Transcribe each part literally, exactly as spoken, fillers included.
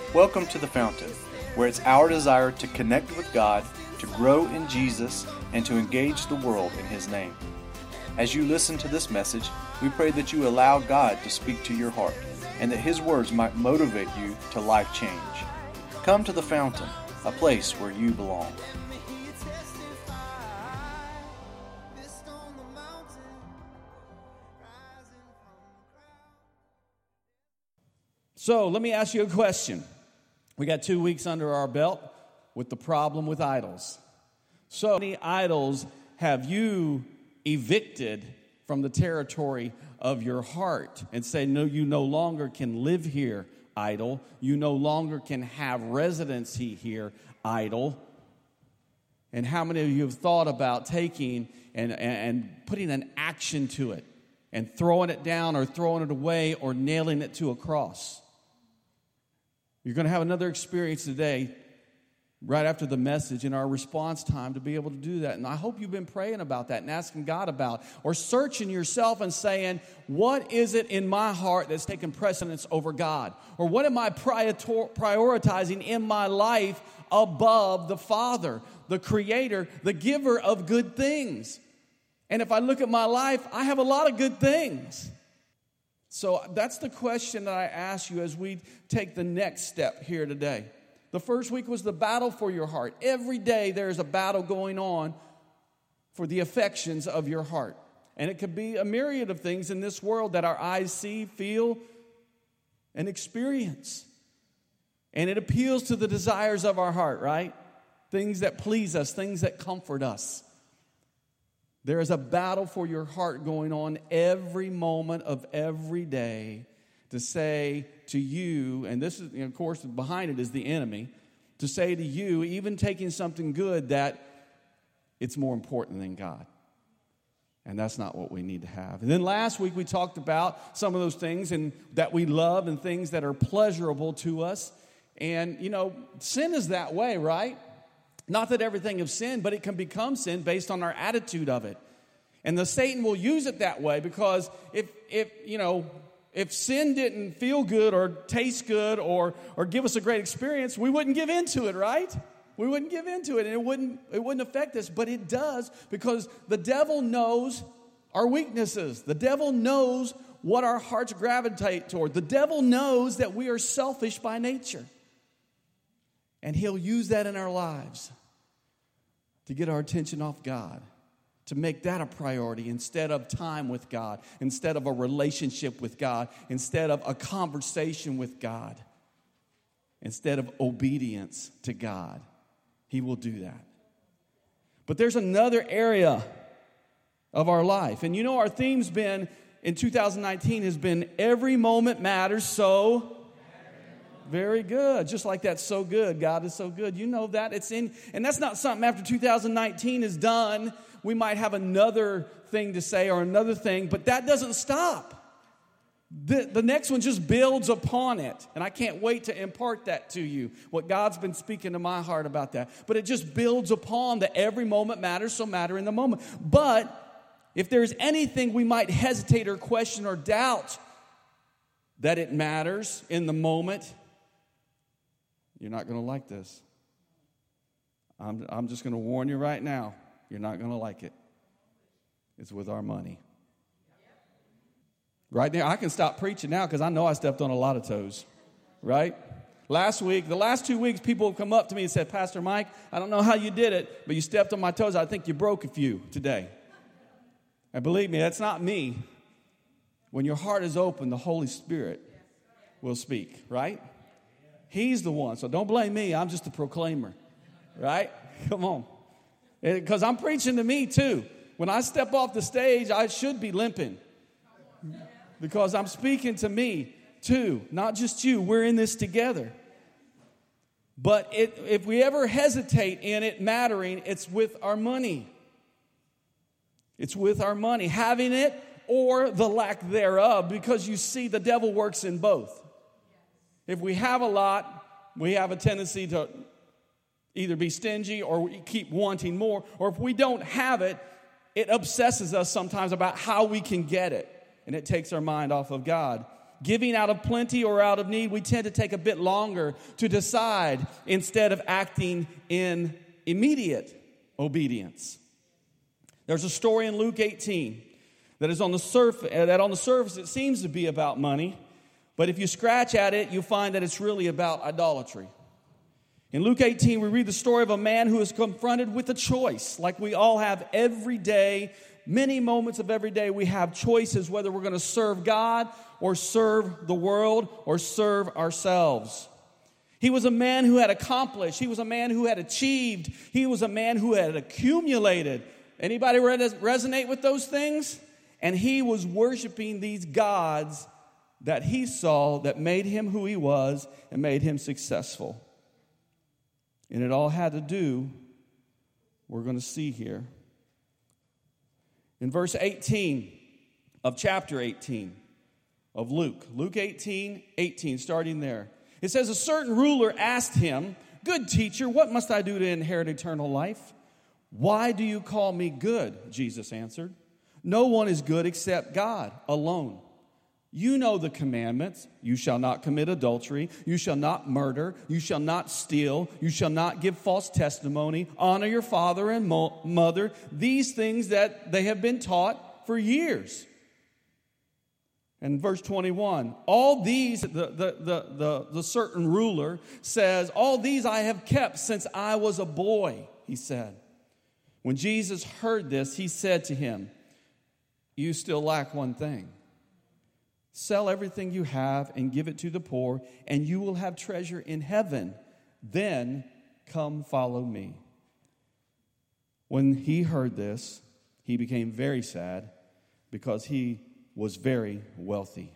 Welcome to The Fountain, where it's our desire to connect with God, to grow in Jesus, and to engage the world in His name. As you listen to this message, we pray that you allow God to speak to your heart, and that His words might motivate you to life change. Come to The Fountain, a place where you belong. So let me ask you a question. We got two weeks under our belt with the problem with idols. So many idols have you evicted from the territory of your heart and say, no, you no longer can live here, idol. You no longer can have residency here, idol. And how many of you have thought about taking and, and, and putting an action to it and throwing it down or throwing it away or nailing it to a cross? You're going to have another experience today, right after the message, in our response time, to be able to do that. And I hope you've been praying about that and asking God about, or searching yourself and saying, what is it in my heart that's taking precedence over God? Or what am I prioritizing in my life above the Father, the Creator, the giver of good things? And if I look at my life, I have a lot of good things. So that's the question that I ask you as we take the next step here today. The first week was the battle for your heart. Every day there's a battle going on for the affections of your heart. And it could be a myriad of things in this world that our eyes see, feel, and experience. And it appeals to the desires of our heart, right? Things that please us, things that comfort us. There is a battle for your heart going on every moment of every day to say to you, and this is, of course, behind it is the enemy, to say to you, even taking something good, that it's more important than God. And that's not what we need to have. And then last week we talked about some of those things and that we love and things that are pleasurable to us. And, you know, sin is that way, right? Not that everything is sin, but it can become sin based on our attitude of it. And the Satan will use it that way because if, if you know, if sin didn't feel good or taste good or or give us a great experience, we wouldn't give into it, right? We wouldn't give into it, and it wouldn't it wouldn't affect us. But it does, because the devil knows our weaknesses. The devil knows what our hearts gravitate toward. The devil knows that we are selfish by nature. And he'll use that in our lives to get our attention off God, to make that a priority instead of time with God, instead of a relationship with God, instead of a conversation with God, instead of obedience to God. He will do that. But there's another area of our life. And you know, our theme's been, in two thousand nineteen, has been every moment matters, so very good. Just like that's so good. God is so good. You know that. It's in, and that's not something after two thousand nineteen is done, we might have another thing to say or another thing, but that doesn't stop. The, the next one just builds upon it. And I can't wait to impart that to you, what God's been speaking to my heart about that. But it just builds upon the every moment matters, so matter in the moment. But if there's anything we might hesitate or question or doubt that it matters in the moment, you're not going to like this. I'm, I'm just going to warn you right now. You're not going to like it. It's with our money. Right there, I can stop preaching now because I know I stepped on a lot of toes. Right? Last week, the last two weeks, people have come up to me and said, Pastor Mike, I don't know how you did it, but you stepped on my toes. I think you broke a few today. And believe me, that's not me. When your heart is open, the Holy Spirit will speak. Right? He's the one. So don't blame me. I'm just a proclaimer. Right? Come on. Because I'm preaching to me too. When I step off the stage, I should be limping. Because I'm speaking to me too. Not just you. We're in this together. But it, if we ever hesitate in it mattering, it's with our money. It's with our money. Having it or the lack thereof. Because you see, the devil works in both. If we have a lot, we have a tendency to either be stingy or keep wanting more. Or if we don't have it, it obsesses us sometimes about how we can get it. And it takes our mind off of God. giving out of plenty or out of need, we tend to take a bit longer to decide instead of acting in immediate obedience. There's a story in Luke eighteen that is on the surface, that on the surface it seems to be about money, but if you scratch at it, you'll find that it's really about idolatry. In Luke eighteen, we read the story of a man who is confronted with a choice, like we all have every day. Many moments of every day we have choices whether we're going to serve God or serve the world or serve ourselves. He was a man who had accomplished. He was a man who had achieved. He was a man who had accumulated. Anybody res- resonate with those things? And he was worshiping these gods that he saw that made him who he was and made him successful. And it all had to do, we're going to see here, in verse eighteen of chapter eighteen of Luke. Luke eighteen, eighteen, starting there. It says, a certain ruler asked him, good teacher, what must I do to inherit eternal life? Why do you call me good? Jesus answered. No one is good except God alone. You know the commandments. You shall not commit adultery. You shall not murder. You shall not steal. You shall not give false testimony. Honor your father and mo- mother. These things that they have been taught for years. And verse twenty-one, all these, the, the, the, the, the certain ruler says, all these I have kept since I was a boy, he said. When Jesus heard this, he said to him, you still lack one thing. Sell everything you have and give it to the poor, and you will have treasure in heaven. Then come follow me. When he heard this, he became very sad because he was very wealthy.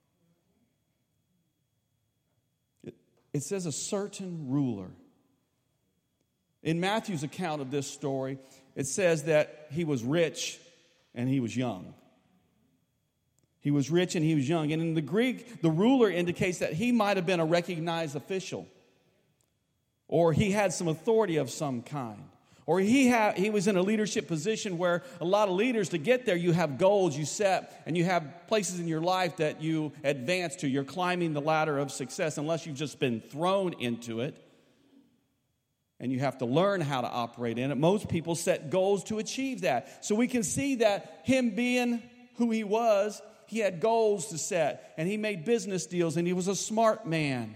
It, it says a certain ruler. In Matthew's account of this story, it says that he was rich and he was young. He was rich and he was young. And in the Greek, the ruler indicates that he might have been a recognized official. Or he had some authority of some kind. Or he had, he was in a leadership position where a lot of leaders, to get there, you have goals you set. And you have places in your life that you advance to. You're climbing the ladder of success unless you've just been thrown into it. And you have to learn how to operate in it. Most people set goals to achieve that. So we can see that him being who he was, he had goals to set, and he made business deals, and he was a smart man.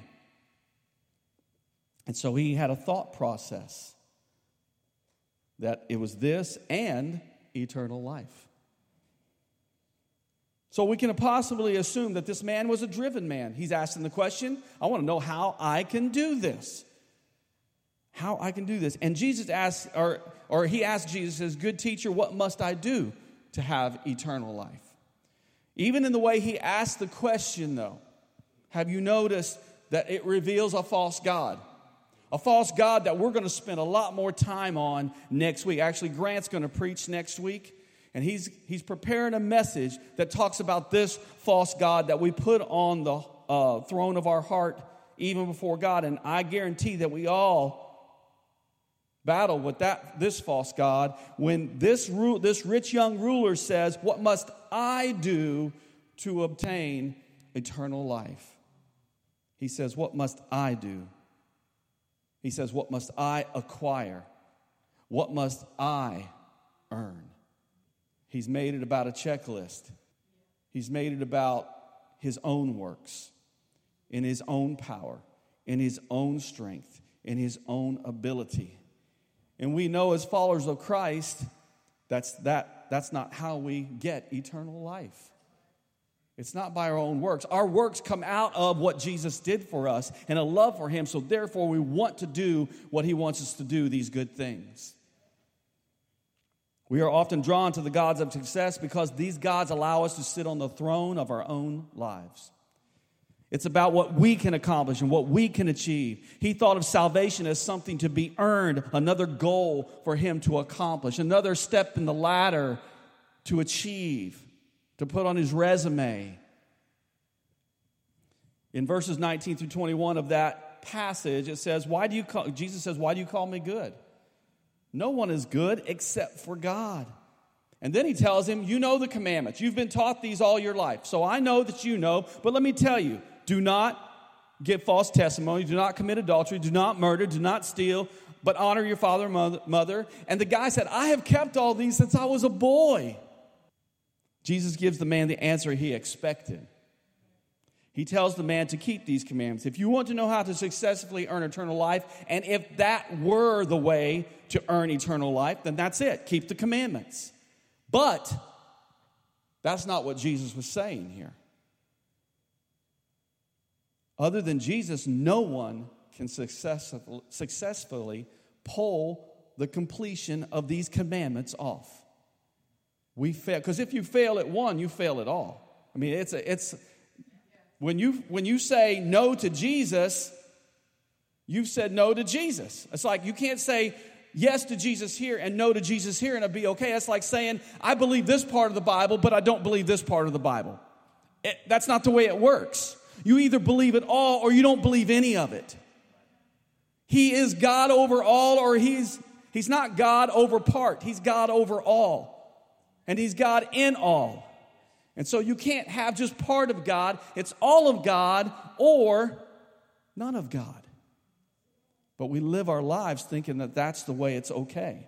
And so he had a thought process that it was this and eternal life. So we can possibly assume that this man was a driven man. He's asking the question, I want to know how I can do this. How I can do this. And Jesus asked, or, or he asked Jesus, says, good teacher, what must I do to have eternal life? Even in the way he asked the question, though, have you noticed that it reveals a false god? A false god that we're going to spend a lot more time on next week. Actually, Grant's going to preach next week, and he's he's preparing a message that talks about this false god that we put on the uh, throne of our heart even before God. And I guarantee that we all battle with that this false god when this ru- this rich young ruler says, what must I do to obtain eternal life? He says, what must I do? He says, what must I acquire? What must I earn? He's made it about a checklist. He's made it about his own works, in his own power, in his own strength, in his own ability. And we know as followers of Christ, that's that that's not how we get eternal life. It's not by our own works. Our works come out of what Jesus did for us and a love for him. So therefore, we want to do what he wants us to do, these good things. We are often drawn to the gods of success because these gods allow us to sit on the throne of our own lives. It's about what we can accomplish and what we can achieve. He thought of salvation as something to be earned, another goal for him to accomplish, another step in the ladder to achieve, to put on his resume. In verses nineteen through twenty-one of that passage, it says, "Why do you call?" Jesus says, "Why do you call me good? No one is good except for God. And then he tells him, you know the commandments. You've been taught these all your life. So I know that you know, but let me tell you, do not give false testimony, do not commit adultery, do not murder, do not steal, but honor your father and mother. And the guy said, I have kept all these since I was a boy. Jesus gives the man the answer he expected. He tells the man to keep these commandments. If you want to know how to successfully earn eternal life, and if that were the way to earn eternal life, then that's it. Keep the commandments. But that's not what Jesus was saying here. Other than Jesus, no one can successfully, successfully pull the completion of these commandments off. We fail, because if you fail at one, you fail at all. I mean, it's a, it's when you when you say no to Jesus, you've said no to Jesus. It's like you can't say yes to Jesus here and no to Jesus here and it'll be okay. It's like saying, I believe this part of the Bible, but I don't believe this part of the Bible. It, that's not the way it works. You either believe it all or you don't believe any of it. He is God over all, or he's he's not God over part. He's God over all. And he's God in all. And so you can't have just part of God. It's all of God or none of God. But we live our lives thinking that that's the way it's okay.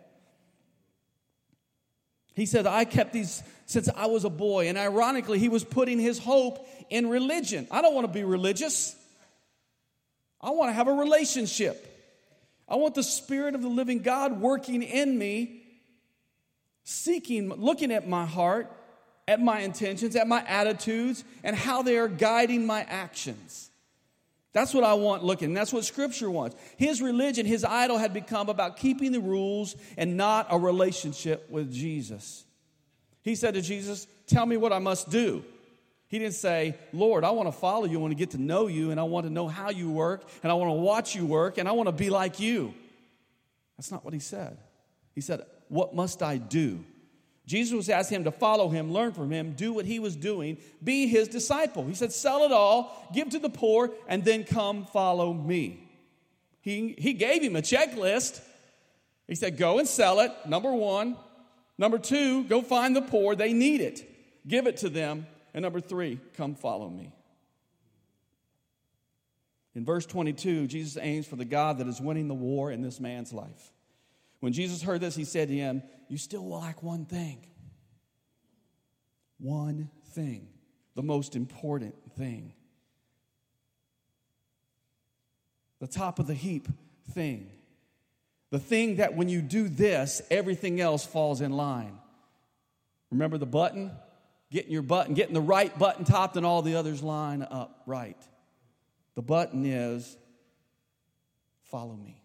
He said, I kept these since I was a boy. And ironically, he was putting his hope in religion. I don't want to be religious. I want to have a relationship. I want the Spirit of the living God working in me, seeking, looking at my heart, at my intentions, at my attitudes, and how they are guiding my actions. That's what I want looking. That's what Scripture wants. His religion, his idol had become about keeping the rules and not a relationship with Jesus. He said to Jesus, tell me what I must do. He didn't say, Lord, I want to follow you, I want to get to know you, and I want to know how you work, and I want to watch you work, and I want to be like you. That's not what he said. He said, what must I do? Jesus was asking him to follow him, learn from him, do what he was doing, be his disciple. He said, sell it all, give to the poor, and then come follow me. He, he gave him a checklist. He said, go and sell it, number one. Number two, go find the poor. They need it. Give it to them. And number three, come follow me. In verse twenty-two, Jesus aims for the God that is winning the war in this man's life. When Jesus heard this, he said to him, you still lack one thing. One thing. The most important thing. The top of the heap thing. The thing that when you do this, everything else falls in line. Remember the button? Getting your button, getting the right button topped and all the others line up right. The button is, follow me.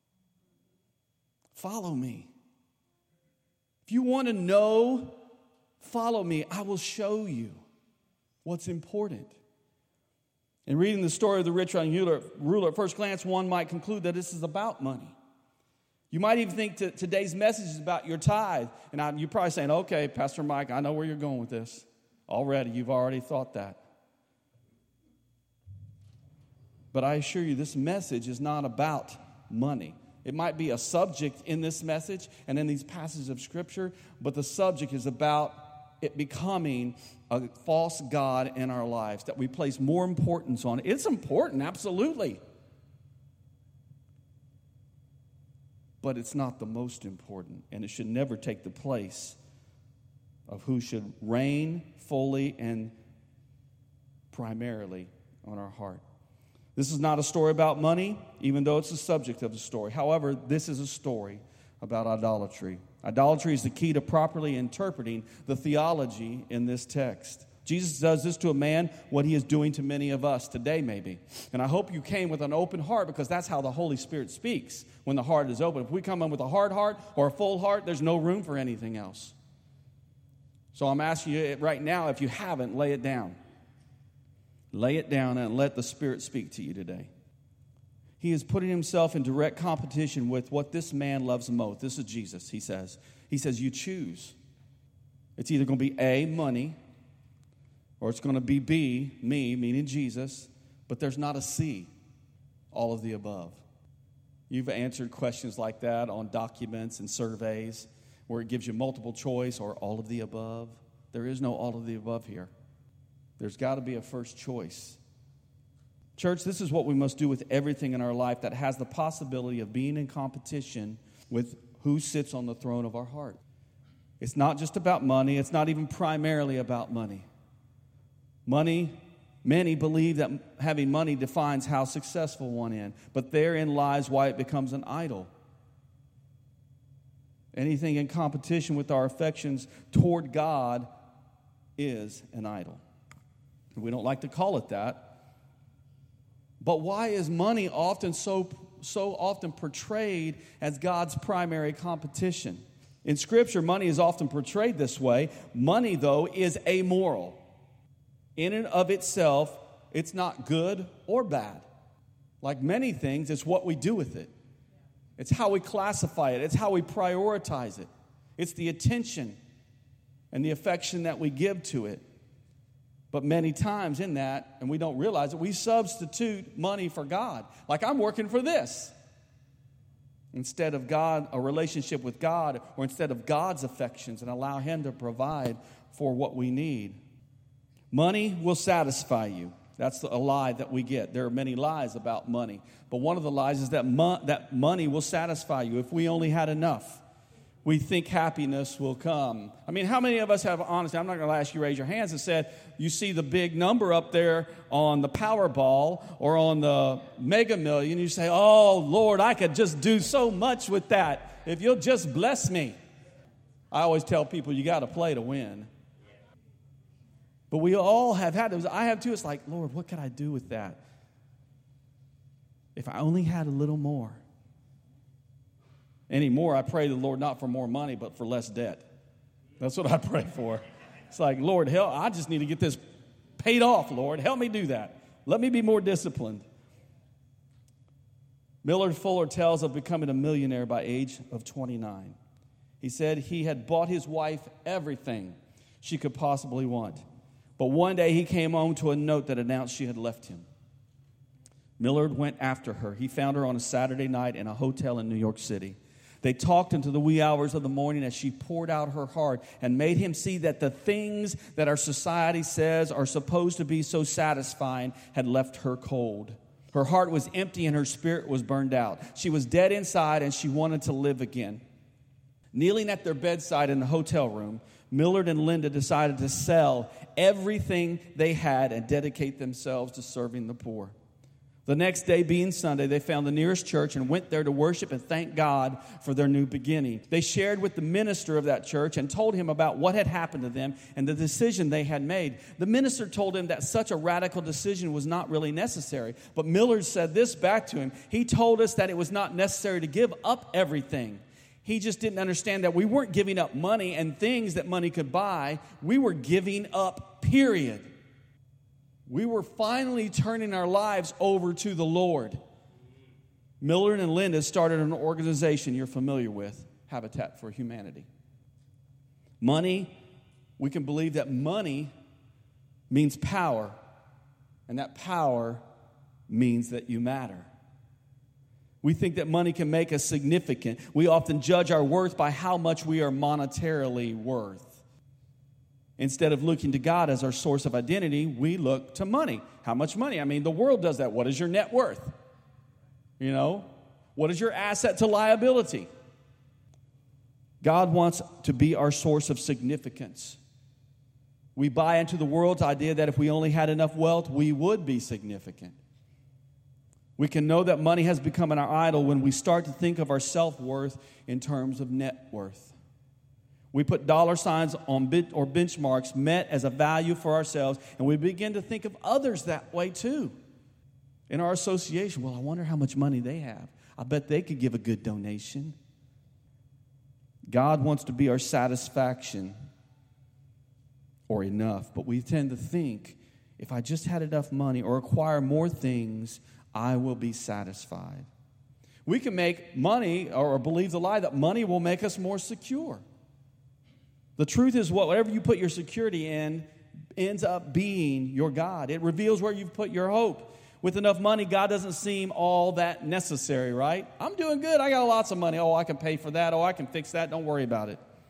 Follow me. If you want to know, follow me. I will show you what's important. In reading the story of the rich young ruler, at first glance, one might conclude that this is about money. You might even think that today's message is about your tithe. And I, you're probably saying, okay, Pastor Mike, I know where you're going with this. Already, you've already thought that. But I assure you, this message is not about money. It might be a subject in this message and in these passages of Scripture, but the subject is about it becoming a false god in our lives, that we place more importance on. It's important, absolutely. But it's not the most important, and it should never take the place of who should reign fully and primarily on our heart. This is not a story about money, even though it's the subject of the story. However, this is a story about idolatry. Idolatry is the key to properly interpreting the theology in this text. Jesus does this to a man, what he is doing to many of us today maybe. And I hope you came with an open heart, because that's how the Holy Spirit speaks, when the heart is open. If we come in with a hard heart or a full heart, there's no room for anything else. So I'm asking you right now, if you haven't, lay it down. Lay it down and let the Spirit speak to you today. He is putting himself in direct competition with what this man loves most. This is Jesus, he says. He says, you choose. It's either going to be A, money, or it's going to be B, me, meaning Jesus, but there's not a C, all of the above. You've answered questions like that on documents and surveys. where it gives you multiple choice or all of the above. There is no all of the above here. There's got to be a first choice. Church, this is what we must do with everything in our life that has the possibility of being in competition with who sits on the throne of our heart. It's not just about money. It's not even primarily about money. Money, many believe that having money defines how successful one is, but therein lies why it becomes an idol. Anything in competition with our affections toward God is an idol. We don't like to call it that. But why is money often so, so often portrayed as God's primary competition? In Scripture, money is often portrayed this way. Money, though, is amoral. In and of itself, it's not good or bad. Like many things, it's what we do with it. It's how we classify it. It's how we prioritize it. It's the attention and the affection that we give to it. But many times in that, and we don't realize it, we substitute money for God. Like, I'm working for this. Instead of God, a relationship with God, or instead of God's affections, and allow Him to provide for what we need. Money will satisfy you. That's a lie that we get. There are many lies about money. But one of the lies is that, mo- that money will satisfy you if we only had enough. We think happiness will come. I mean, how many of us have, honestly, I'm not going to ask you to raise your hands and said, you see the big number up there on the Powerball or on the Mega Million, you say, oh, Lord, I could just do so much with that if you'll just bless me. I always tell people you got to play to win. But we all have had those. I have too. It's like, Lord, what can I do with that? If I only had a little more. Anymore, I pray to the Lord not for more money, but for less debt. That's what I pray for. It's like, Lord, help, I just need to get this paid off, Lord. Help me do that. Let me be more disciplined. Millard Fuller tells of becoming a millionaire by age of twenty-nine. He said he had bought his wife everything she could possibly want. But one day he came home to a note that announced she had left him. Millard went after her. He found her on a Saturday night in a hotel in New York City. They talked into the wee hours of the morning as she poured out her heart and made him see that the things that our society says are supposed to be so satisfying had left her cold. Her heart was empty and her spirit was burned out. She was dead inside and she wanted to live again. Kneeling at their bedside in the hotel room, Millard and Linda decided to sell everything they had and dedicate themselves to serving the poor. The next day, being Sunday, they found the nearest church and went there to worship and thank God for their new beginning. They shared with the minister of that church and told him about what had happened to them and the decision they had made. The minister told him that such a radical decision was not really necessary. But Millard said this back to him. He told us that it was not necessary to give up everything. He just didn't understand that we weren't giving up money and things that money could buy. We were giving up, period. We were finally turning our lives over to the Lord. Millard and Linda started an organization you're familiar with, Habitat for Humanity. Money, we can believe that money means power, and that power means that you matter. We think that money can make us significant. We often judge our worth by how much we are monetarily worth. Instead of looking to God as our source of identity, we look to money. How much money? I mean, the world does that. What is your net worth? You know, what is your asset to liability? God wants to be our source of significance. We buy into the world's idea that if we only had enough wealth, we would be significant. We can know that money has become our idol when we start to think of our self-worth in terms of net worth. We put dollar signs on bit or benchmarks met as a value for ourselves, and we begin to think of others that way too. In our association, well, I wonder how much money they have. I bet they could give a good donation. God wants to be our satisfaction or enough, but we tend to think, if I just had enough money or acquire more things, I will be satisfied. We can make money or believe the lie that money will make us more secure. The truth is, whatever you put your security in ends up being your God. It reveals where you've put your hope. With enough money, God doesn't seem all that necessary, right? I'm doing good. I got lots of money. Oh, I can pay for that. Oh, I can fix that. Don't worry about it.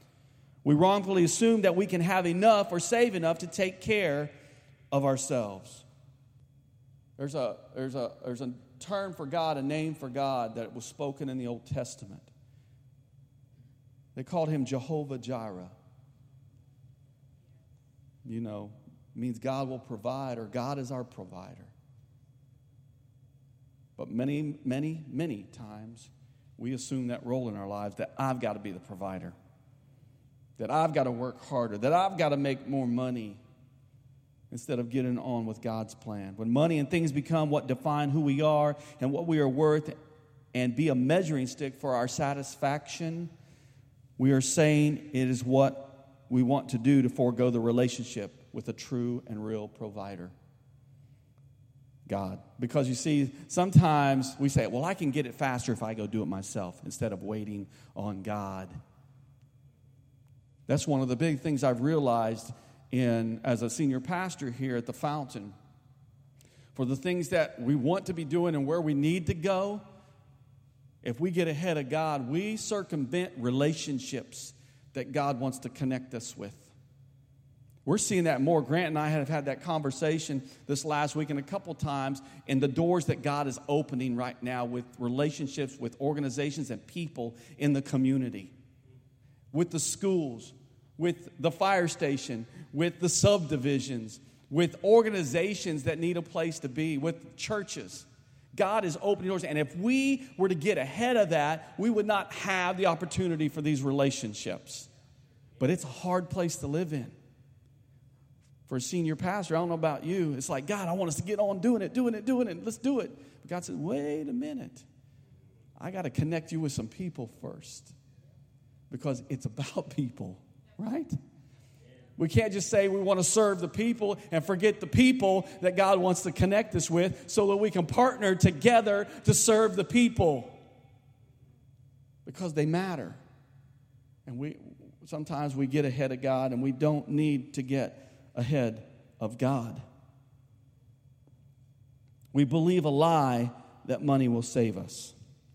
We wrongfully assume that we can have enough or save enough to take care of ourselves. There's a, there's a, there's a term for God, a name for God that was spoken in the Old Testament. They called him Jehovah Jireh. You know, means God will provide, or God is our provider. But many, many, many times we assume that role in our lives, that I've got to be the provider, that I've got to work harder, that I've got to make more money, instead of getting on with God's plan. When money and things become what define who we are and what we are worth and be a measuring stick for our satisfaction, we are saying it is what we want to do to forego the relationship with a true and real provider, God. Because you see, sometimes we say, well, I can get it faster if I go do it myself instead of waiting on God. That's one of the big things I've realized in as a senior pastor here at the Fountain. For the things that we want to be doing and where we need to go, if we get ahead of God, we circumvent relationships that God wants to connect us with. We're seeing that more. Grant and I have had that conversation this last week and a couple times, in the doors that God is opening right now with relationships with organizations and people in the community, with the schools, with the fire station, with the subdivisions, with organizations that need a place to be, with churches. God is opening doors. And if we were to get ahead of that, we would not have the opportunity for these relationships. But it's a hard place to live in. For a senior pastor, I don't know about you, it's like, God, I want us to get on doing it, doing it, doing it. Let's do it. But God said, wait a minute. I got to connect you with some people first. Because it's about people. Right? We can't just say we want to serve the people and forget the people that God wants to connect us with so that we can partner together to serve the people. Because they matter. And we sometimes we get ahead of God, and we don't need to get ahead of God. We believe a lie that money will save us.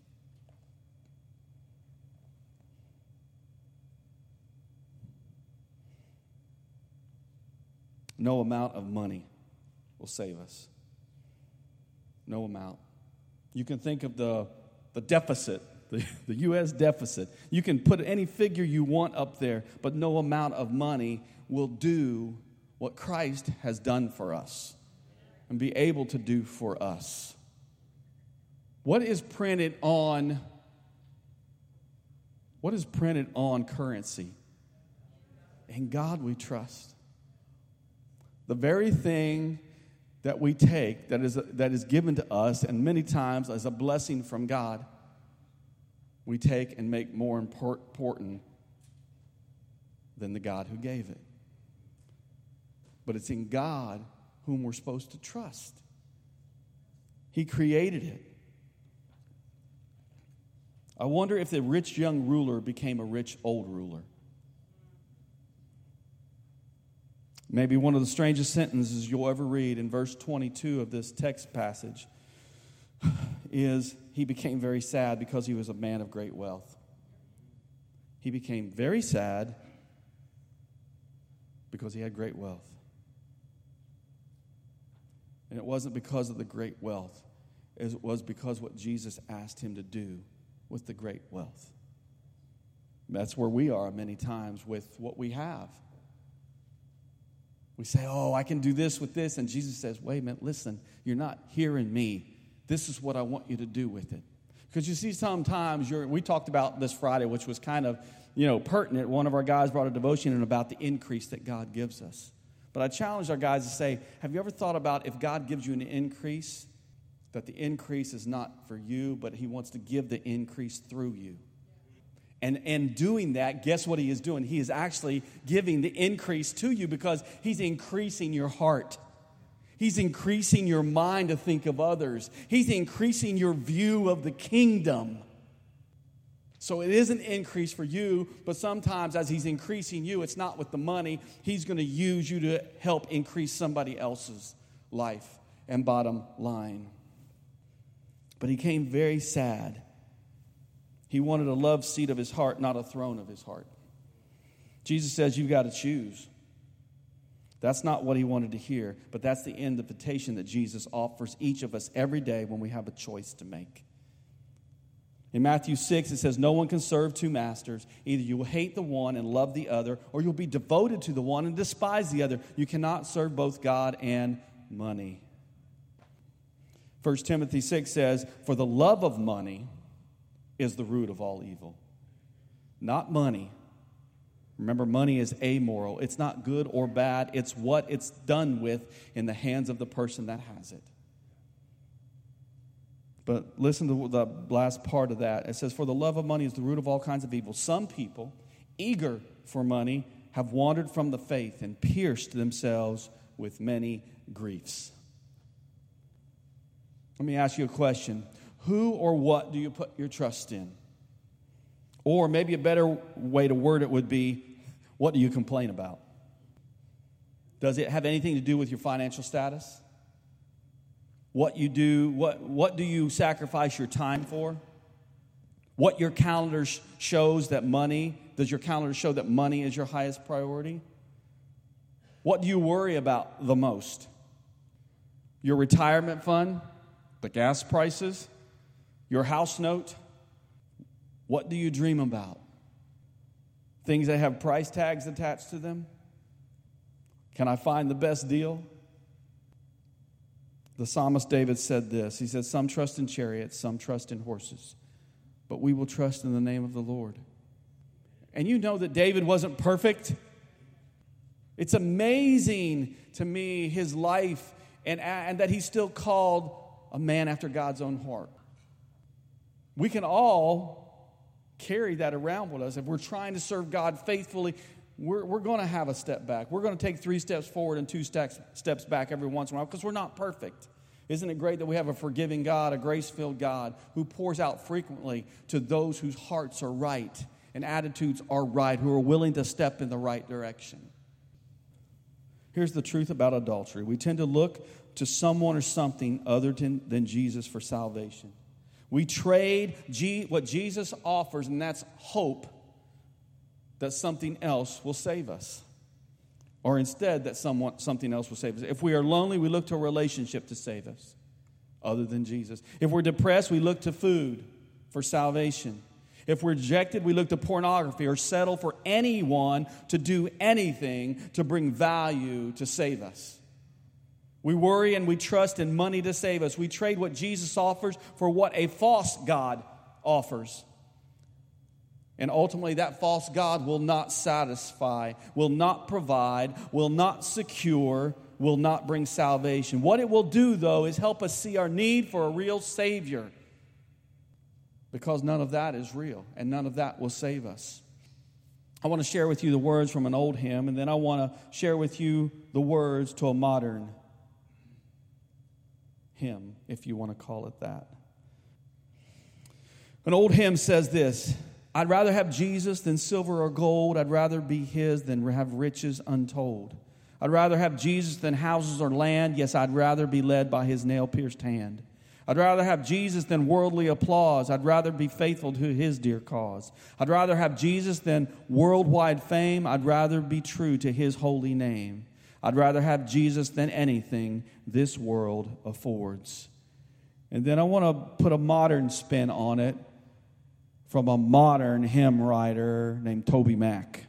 No amount of money will save us. No amount. You can think of the, the deficit, the, the U S deficit. You can put any figure you want up there, but no amount of money will do what Christ has done for us and be able to do for us. What is printed on, what is printed on currency? In God we trust. The very thing that we take that is, that is given to us, and many times as a blessing from God, we take and make more important than the God who gave it. But it's in God whom we're supposed to trust. He created it. I wonder if the rich young ruler became a rich old ruler. Maybe one of the strangest sentences you'll ever read in verse twenty-two of this text passage is, he became very sad because he was a man of great wealth. He became very sad because he had great wealth. And it wasn't because of the great wealth. It was because what Jesus asked him to do with the great wealth. That's where we are many times with what we have. We say, oh, I can do this with this. And Jesus says, wait a minute, listen, you're not hearing me. This is what I want you to do with it. Because you see, sometimes you're, we talked about this Friday, which was kind of, you know, pertinent. One of our guys brought a devotion in about the increase that God gives us. But I challenge our guys to say, have you ever thought about if God gives you an increase, that the increase is not for you, but he wants to give the increase through you? And in doing that, guess what he is doing? He is actually giving the increase to you because he's increasing your heart. He's increasing your mind to think of others. He's increasing your view of the kingdom. So it is an increase for you, but sometimes as he's increasing you, it's not with the money. He's going to use you to help increase somebody else's life and bottom line. But he came very sad. He wanted a love seat of his heart, not a throne of his heart. Jesus says you've got to choose. That's not what he wanted to hear, but that's the invitation that Jesus offers each of us every day when we have a choice to make. In Matthew six, it says, no one can serve two masters. Either you will hate the one and love the other, or you'll be devoted to the one and despise the other. You cannot serve both God and money. First Timothy six says, for the love of money is the root of all evil. Not money. Remember, money is amoral. It's not good or bad. It's what it's done with in the hands of the person that has it. But listen to the last part of that. It says, for the love of money is the root of all kinds of evil. Some people, eager for money, have wandered from the faith and pierced themselves with many griefs. Let me ask you a question. Who or what do you put your trust in? Or maybe a better way to word it would be, what do you complain about? Does it have anything to do with your financial status? What you do, what, what do you sacrifice your time for? What your calendar sh- shows that money, does your calendar show that money is your highest priority? What do you worry about the most? Your retirement fund? The gas prices? Your house note? What do you dream about? Things that have price tags attached to them? Can I find the best deal? The psalmist David said this. He said, some trust in chariots, some trust in horses, but we will trust in the name of the Lord. And you know that David wasn't perfect. It's amazing to me, his life, and, and that he's still called a man after God's own heart. We can all carry that around with us. If we're trying to serve God faithfully, we're, we're going to have a step back. We're going to take three steps forward and two steps, steps back every once in a while because we're not perfect. Isn't it great that we have a forgiving God, a grace-filled God who pours out frequently to those whose hearts are right and attitudes are right, who are willing to step in the right direction? Here's the truth about adultery. We tend to look to someone or something other than, than Jesus for salvation. We trade G, what Jesus offers, and that's hope that something else will save us. Or instead, that someone, something else will save us. If we are lonely, we look to a relationship to save us, other than Jesus. If we're depressed, we look to food for salvation. If we're rejected, we look to pornography or settle for anyone to do anything to bring value to save us. We worry and we trust in money to save us. We trade what Jesus offers for what a false God offers. And ultimately, that false God will not satisfy, will not provide, will not secure, will not bring salvation. What it will do, though, is help us see our need for a real Savior. Because none of that is real, and none of that will save us. I want to share with you the words from an old hymn, and then I want to share with you the words to a modern hymn, if you want to call it that. An old hymn says this: I'd rather have Jesus than silver or gold. I'd rather be his than have riches untold. I'd rather have Jesus than houses or land. Yes, I'd rather be led by his nail-pierced hand. I'd rather have Jesus than worldly applause. I'd rather be faithful to his dear cause. I'd rather have Jesus than worldwide fame. I'd rather be true to his holy name. I'd rather have Jesus than anything this world affords. And then I want to put a modern spin on it from a modern hymn writer named Toby Mac.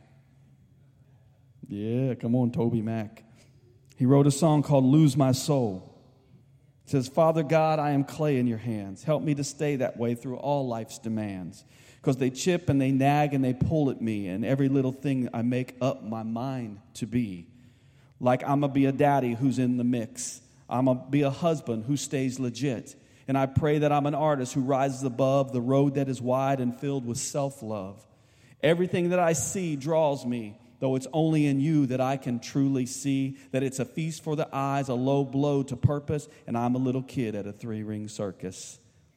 Yeah, come on, Toby Mac. He wrote a song called Lose My Soul. It says, Father God, I am clay in your hands. Help me to stay that way through all life's demands. Because they chip and they nag and they pull at me, and every little thing I make up my mind to be. Like I'm going to be a daddy who's in the mix. I'm going to be a husband who stays legit. And I pray that I'm an artist who rises above the road that is wide and filled with self-love. Everything that I see draws me, though it's only in you that I can truly see that it's a feast for the eyes, a low blow to purpose, and I'm a little kid at a three-ring circus.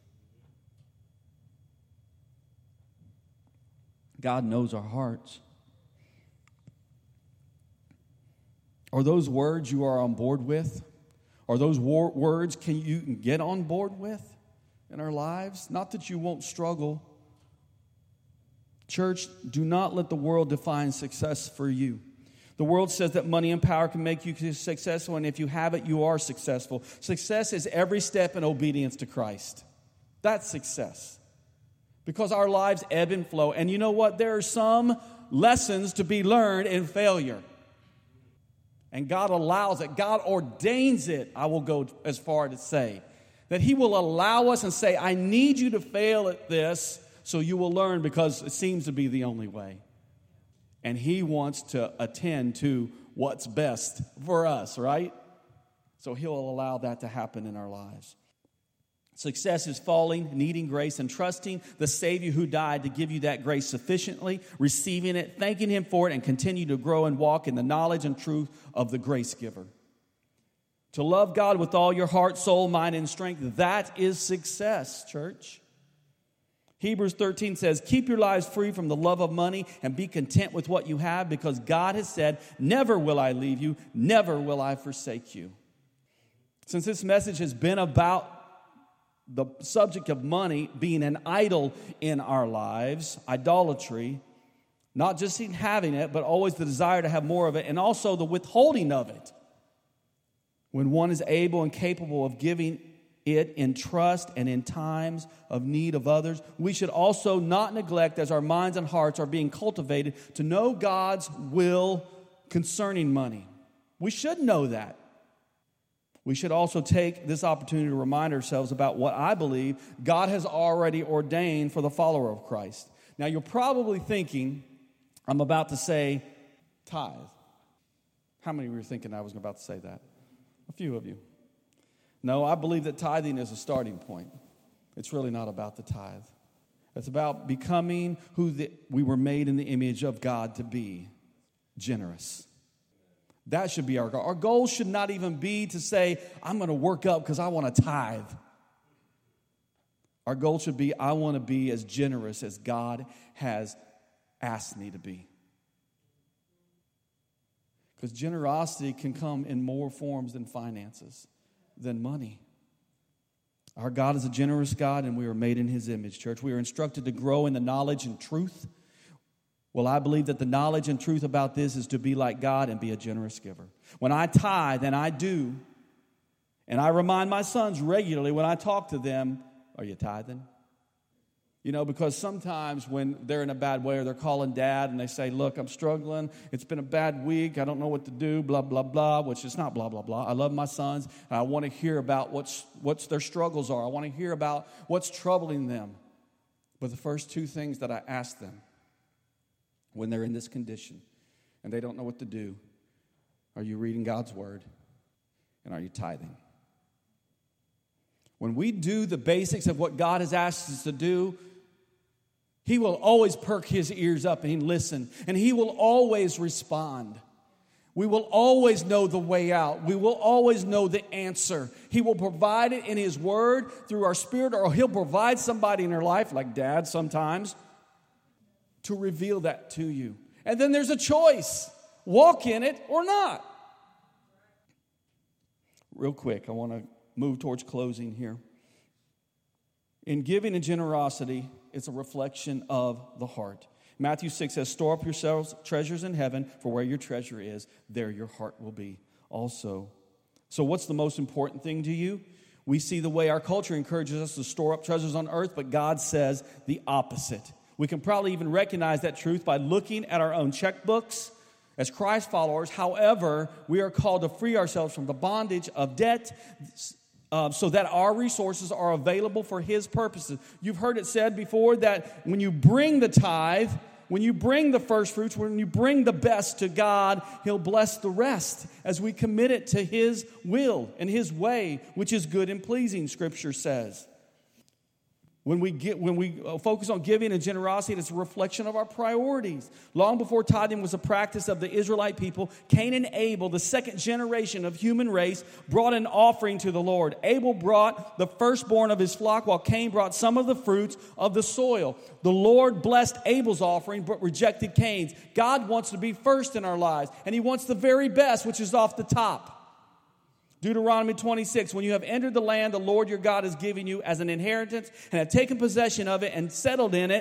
God knows our hearts. Are those words you are on board with? Are those war- words can you can get on board with in our lives? Not that you won't struggle. Church, do not let the world define success for you. The world says that money and power can make you successful, and if you have it, you are successful. Success is every step in obedience to Christ. That's success. Because our lives ebb and flow. And you know what? There are some lessons to be learned in failure. And God allows it. God ordains it, I will go as far to say. That He will allow us and say, I need you to fail at this so you will learn, because it seems to be the only way. And He wants to attend to what's best for us, right? So He'll allow that to happen in our lives. Success is falling, needing grace, and trusting the Savior who died to give you that grace sufficiently, receiving it, thanking Him for it, and continue to grow and walk in the knowledge and truth of the grace giver. To love God with all your heart, soul, mind, and strength, that is success, church. Hebrews thirteen says, keep your lives free from the love of money and be content with what you have, because God has said, never will I leave you, never will I forsake you. Since this message has been about the subject of money being an idol in our lives, idolatry, not just in having it, but always the desire to have more of it, and also the withholding of it. When one is able and capable of giving it in trust and in times of need of others, we should also not neglect, as our minds and hearts are being cultivated, to know God's will concerning money. We should know that. We should also take this opportunity to remind ourselves about what I believe God has already ordained for the follower of Christ. Now, you're probably thinking, I'm about to say tithe. How many of you were thinking I was about to say that? A few of you. No, I believe that tithing is a starting point. It's really not about the tithe. It's about becoming who the, we were made in the image of God to be, generous. That should be our goal. Our goal should not even be to say, I'm going to work up because I want to tithe. Our goal should be, I want to be as generous as God has asked me to be. Because generosity can come in more forms than finances, than money. Our God is a generous God, and we are made in His image, church. We are instructed to grow in the knowledge and truth. Well, I believe that the knowledge and truth about this is to be like God and be a generous giver. When I tithe, and I do, and I remind my sons regularly when I talk to them, are you tithing? You know, because sometimes when they're in a bad way or they're calling dad and they say, look, I'm struggling. It's been a bad week. I don't know what to do, blah, blah, blah, which is not blah, blah, blah. I love my sons. And I want to hear about what's, what's their struggles are. I want to hear about what's troubling them. But the first two things that I ask them when they're in this condition and they don't know what to do, are you reading God's word? And are you tithing? When we do the basics of what God has asked us to do, He will always perk His ears up and listen. And He will always respond. We will always know the way out. We will always know the answer. He will provide it in His word through our spirit, or He'll provide somebody in your life, like dad sometimes, to reveal that to you. And then there's a choice. Walk in it or not. Real quick, I want to move towards closing here. In giving and generosity, it's a reflection of the heart. Matthew six says, store up yourselves treasures in heaven, for where your treasure is, there your heart will be also. So what's the most important thing to you? We see the way our culture encourages us to store up treasures on earth, but God says the opposite. We can probably even recognize that truth by looking at our own checkbooks as Christ followers. However, we are called to free ourselves from the bondage of debt, Uh, so that our resources are available for His purposes. You've heard it said before that when you bring the tithe, when you bring the first fruits, when you bring the best to God, He'll bless the rest as we commit it to His will and His way, which is good and pleasing, Scripture says. When we get, when we focus on giving and generosity, it's a reflection of our priorities. Long before tithing was a practice of the Israelite people, Cain and Abel, the second generation of human race, brought an offering to the Lord. Abel brought the firstborn of his flock, while Cain brought some of the fruits of the soil. The Lord blessed Abel's offering, but rejected Cain's. God wants to be first in our lives, and He wants the very best, which is off the top. Deuteronomy twenty-six, when you have entered the land the Lord your God is giving you as an inheritance and have taken possession of it and settled in it,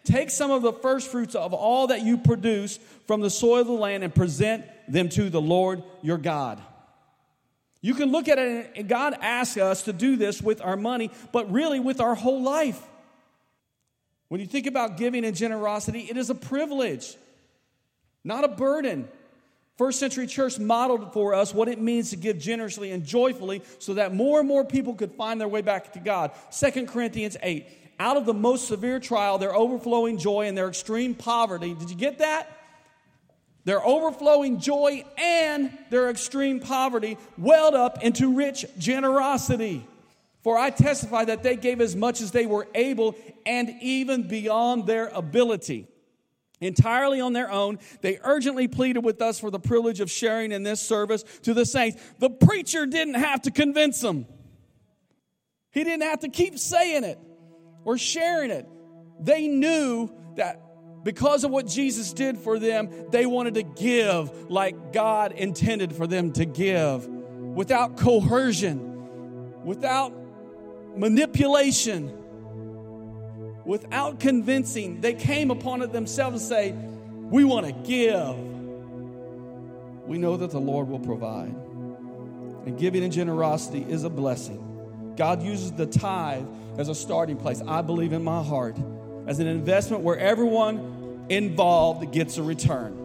Take some of the first fruits of all that you produce from the soil of the land and present them to the Lord your God. You can look at it, and God asks us to do this with our money, but really with our whole life. When you think about giving and generosity, it is a privilege, not a burden. First century church modeled for us what it means to give generously and joyfully so that more and more people could find their way back to God. Second Corinthians eight, out of the most severe trial, their overflowing joy and their extreme poverty. Did you get that? Their overflowing joy and their extreme poverty welled up into rich generosity. For I testify that they gave as much as they were able and even beyond their ability. Entirely on their own, they urgently pleaded with us for the privilege of sharing in this service to the saints. The preacher didn't have to convince them. He didn't have to keep saying it or sharing it. They knew that because of what Jesus did for them, they wanted to give like God intended for them to give, without coercion, without manipulation, without convincing. They came upon it themselves and say, we want to give. We know that the Lord will provide. And giving and generosity is a blessing. God uses the tithe as a starting place, I believe in my heart, as an investment where everyone involved gets a return.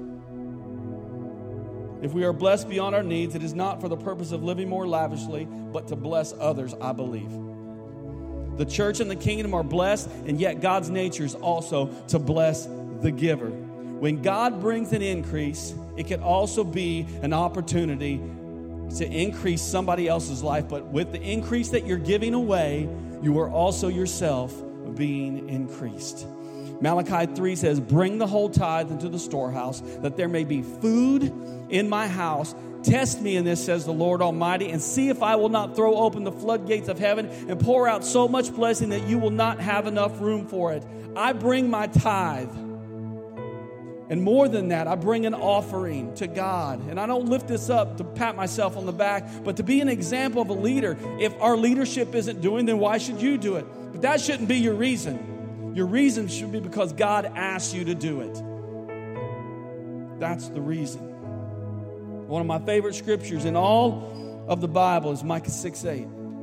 If we are blessed beyond our needs, it is not for the purpose of living more lavishly, but to bless others, I believe. The church and the kingdom are blessed, and yet God's nature is also to bless the giver. When God brings an increase, it can also be an opportunity to increase somebody else's life. But with the increase that you're giving away, you are also yourself being increased. Malachi three says, bring the whole tithe into the storehouse, that there may be food in my house. Test me in this, says the Lord Almighty, and see if I will not throw open the floodgates of heaven and pour out so much blessing that you will not have enough room for it. I bring my tithe. And more than that, I bring an offering to God. And I don't lift this up to pat myself on the back, but to be an example of a leader. If our leadership isn't doing, then why should you do it? But that shouldn't be your reason. Your reason should be because God asked you to do it. That's the reason. One of my favorite scriptures in all of the Bible is Micah six eight.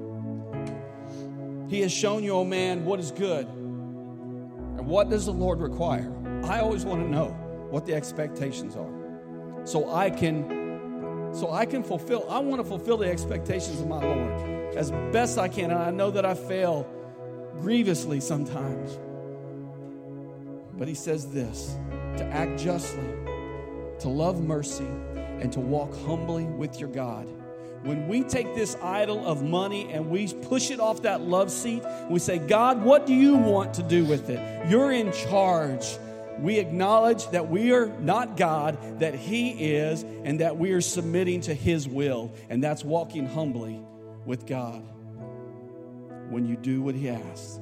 He has shown you, O man, what is good. And what does the Lord require? I always want to know what the expectations are. So I can, so I can fulfill, I want to fulfill the expectations of my Lord as best I can. And I know that I fail grievously sometimes. But he says this, to act justly, to love mercy, and to walk humbly with your God. When we take this idol of money and we push it off that love seat, we say, God, what do you want to do with it? You're in charge. We acknowledge that we are not God, that he is, and that we are submitting to his will. And that's walking humbly with God when you do what he asks.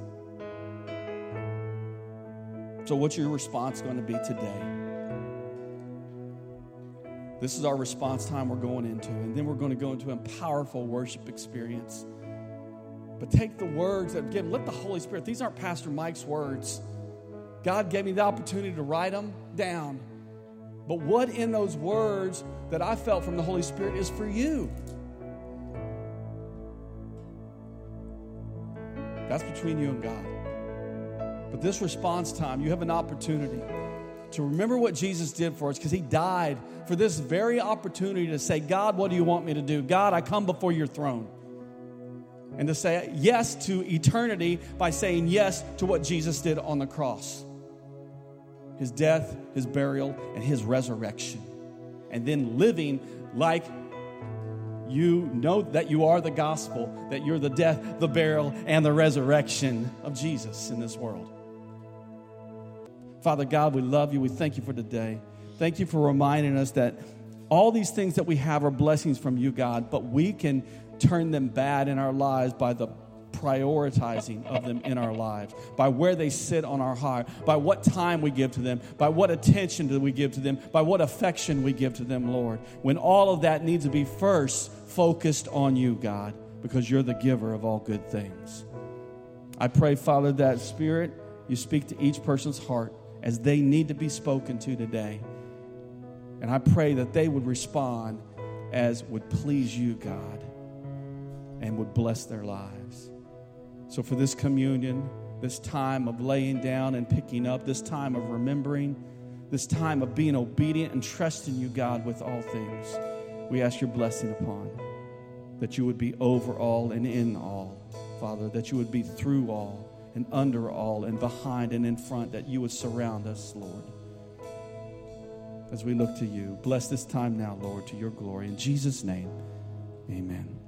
So what's your response going to be today? This is our response time we're going into, and then we're going to go into a powerful worship experience. But take the words that give, let the Holy Spirit, these aren't Pastor Mike's words. God gave me the opportunity to write them down. But what in those words that I felt from the Holy Spirit is for you? That's between you and God. But this response time, you have an opportunity to remember what Jesus did for us, because he died for this very opportunity to say, God, what do you want me to do? God, I come before your throne. And to say yes to eternity by saying yes to what Jesus did on the cross. His death, his burial, and his resurrection. And then living like you know that you are the gospel, that you're the death, the burial, and the resurrection of Jesus in this world. Father God, we love you. We thank you for today. Thank you for reminding us that all these things that we have are blessings from you, God, but we can turn them bad in our lives by the prioritizing of them in our lives, by where they sit on our heart, by what time we give to them, by what attention do we give to them, by what affection we give to them, Lord, when all of that needs to be first focused on you, God, because you're the giver of all good things. I pray, Father, that Spirit you speak to each person's heart as they need to be spoken to today. And I pray that they would respond as would please you, God, and would bless their lives. So for this communion, this time of laying down and picking up, this time of remembering, this time of being obedient and trusting you, God, with all things, we ask your blessing upon, that you would be over all and in all, Father, that you would be through all and under all and behind and in front, that you would surround us, Lord. As we look to you, bless this time now, Lord, to your glory. In Jesus' name, amen.